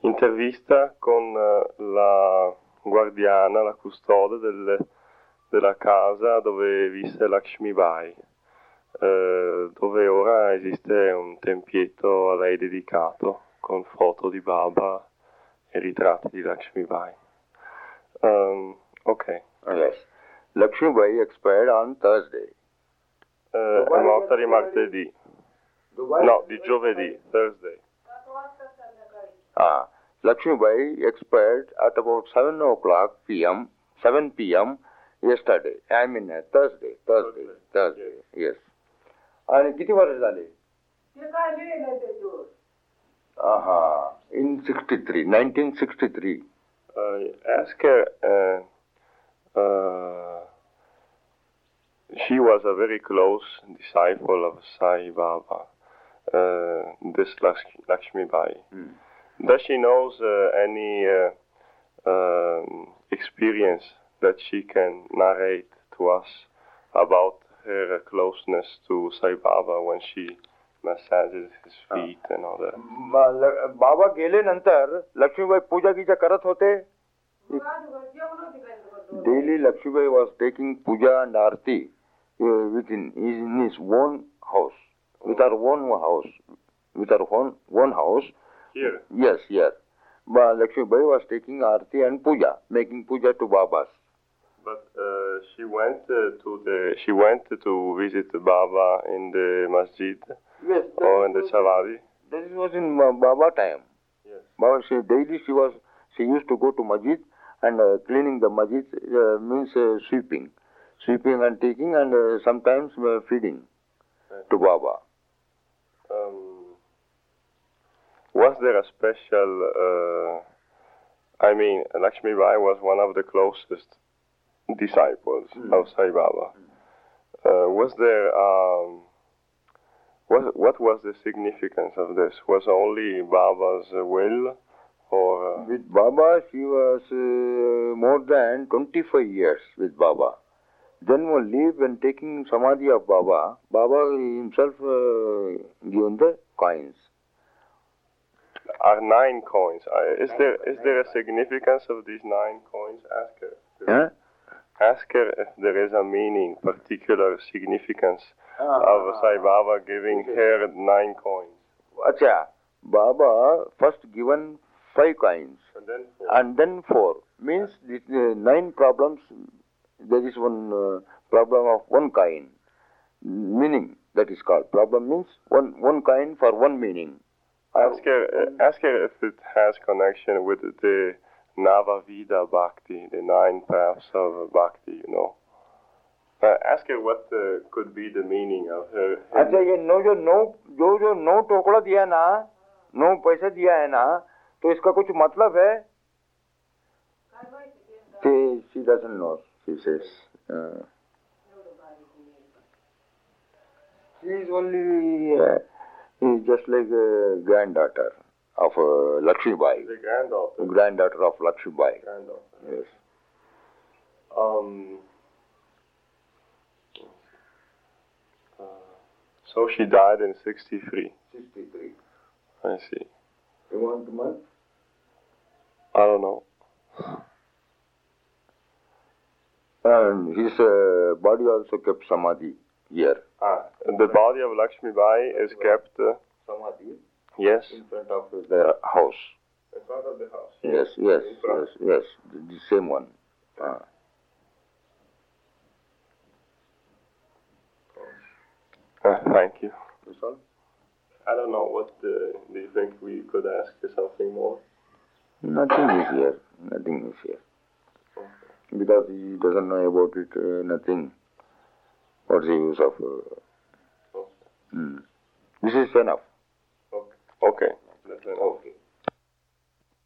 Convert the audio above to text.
Intervista con la guardiana, la custode della casa dove visse Lakshmi Bai, dove ora esiste un tempietto a lei dedicato con foto di Baba e ritratti di Lakshmi Bai. Ok. Yes. Lakshmi Bai expired on Thursday. È morta di martedì. No, di giovedì, Thursday. Lakshmi Bai expired at about 7 p.m. yesterday. I mean Thursday. Yes. And किती वर्ष झाले? In 1963. Ask her. She was a very close disciple of Sai Baba, this Lakshmi Bai. Does she knows any experience that she can narrate to us about her closeness to Sai Baba when she massages his feet and all that? बाबा गेले नंतर लक्ष्मीबाई पूजा Giza करत होते. Daily Lakshmibai was taking puja and arti in his own house, with her own house. Here? Yes, here. But Lakshmibai was taking arti and puja, making puja to Babas. But she went to visit Baba in the masjid, yes, or in the Savari. This was in Baba time. Yes. Baba, she used to go to masjid, and cleaning the masjid means sweeping and taking, and sometimes feeding to Baba. Was there a special? Lakshmi Bai was one of the closest disciples of Sai Baba. Was there? What was the significance of this? Was only Baba's will? Or, with Baba, she was more than 25 years with Baba. Then only when taking Samadhi of Baba, Baba himself given the coins. Are 9 coins. Is there a significance of these 9 coins? Ask her. Huh? Ask her if there is a meaning, particular significance of Sai Baba giving her 9 coins. Acha, Baba first given 5 coins and then 4. Means 9 problems, there is one problem of 1 coin. Meaning, that is called. Problem means one coin for 1 meaning. Ask her if it has connection with the Navavida Bhakti, the 9 paths of Bhakti, you know. Ask her what could be the meaning of her. अच्छा ये जो 9 टोकरा दिया ना, 9 पैसा दिया है ना, तो इसका कुछ मतलब है? She doesn't know. She says. She is only just like a granddaughter of Lakshmi Bai. The granddaughter. Granddaughter of Lakshmi Bai. Granddaughter. Yes. So she died in 63. 63. I see. You want the month? I don't know. And his body also kept Samadhi here. The body of Lakshmi Bai is kept... Samadhi? Yes. In front of the house. In front of the house? Yes. The same one. Thank you. That's all? I don't know. What do you think we could ask you something more? Nothing is here. Okay. Because he doesn't know about it, nothing. What's the use of... Okay. This is enough. Okay. That's enough. Okay.